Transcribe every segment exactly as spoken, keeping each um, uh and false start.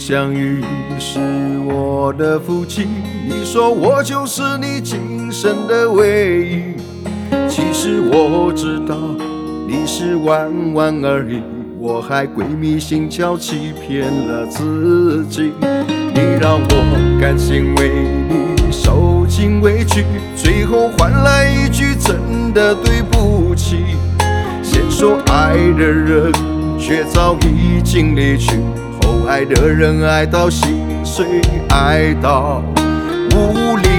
相遇是我的福气，你说我就是你今生的唯一。其实我知道你是玩玩而已，我还鬼迷心窍欺骗了自己。你让我甘心为你受尽委屈，最后换来一句真的对不起。先说爱的人却早已经离去，后爱的人爱到心碎，爱到无力。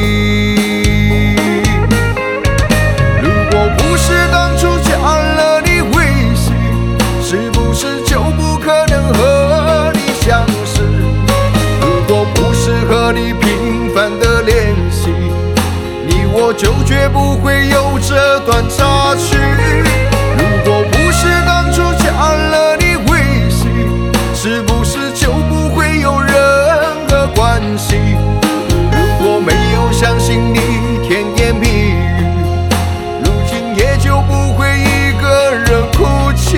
如果不是当初加了你微信，是不是就不可能和你相识？如果不是和你频繁的联系，你我就绝不会有这段插曲。如果不是当初加了你微信，是不是就不会有任何关系？如果没有相信你甜言蜜语，如今也就不会一个人哭泣，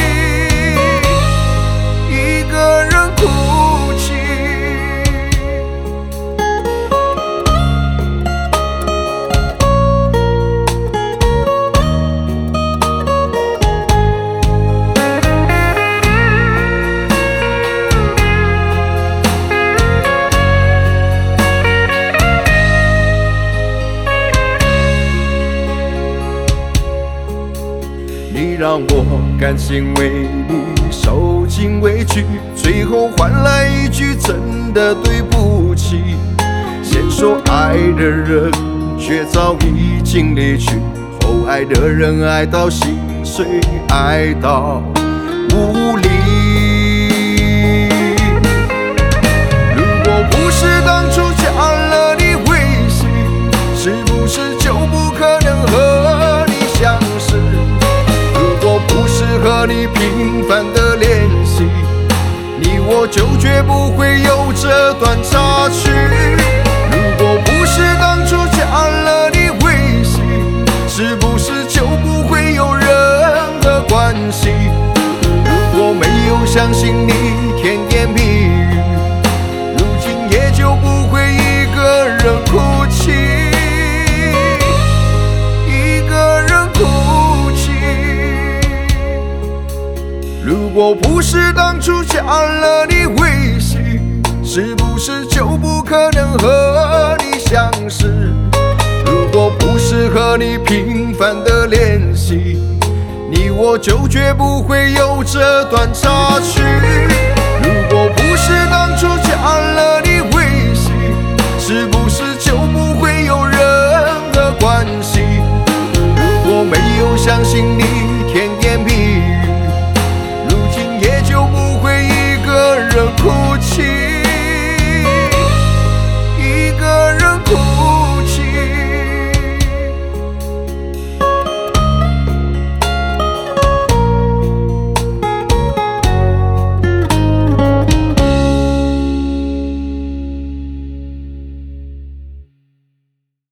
一个人哭泣。你让我甘心为你受尽委屈，最后换来一句真的对不起。先说爱的人却早已经离去，后爱的人爱到心碎，爱到无力。如果不是当初加了你微信，是不是就不可能和你相识？不是和你频繁的联系，你我就绝不会有这段插曲。如果不是当初加了你微信，是不是就不会有任何关系？如果没有相信你甜言蜜语，如今也就不会一个人哭泣，一个人哭泣。如果不是当初加了你微信，是不是就不可能和你相识？如果不是和你频繁的联系，你我就绝不会有这段插曲。如果不是当初加了你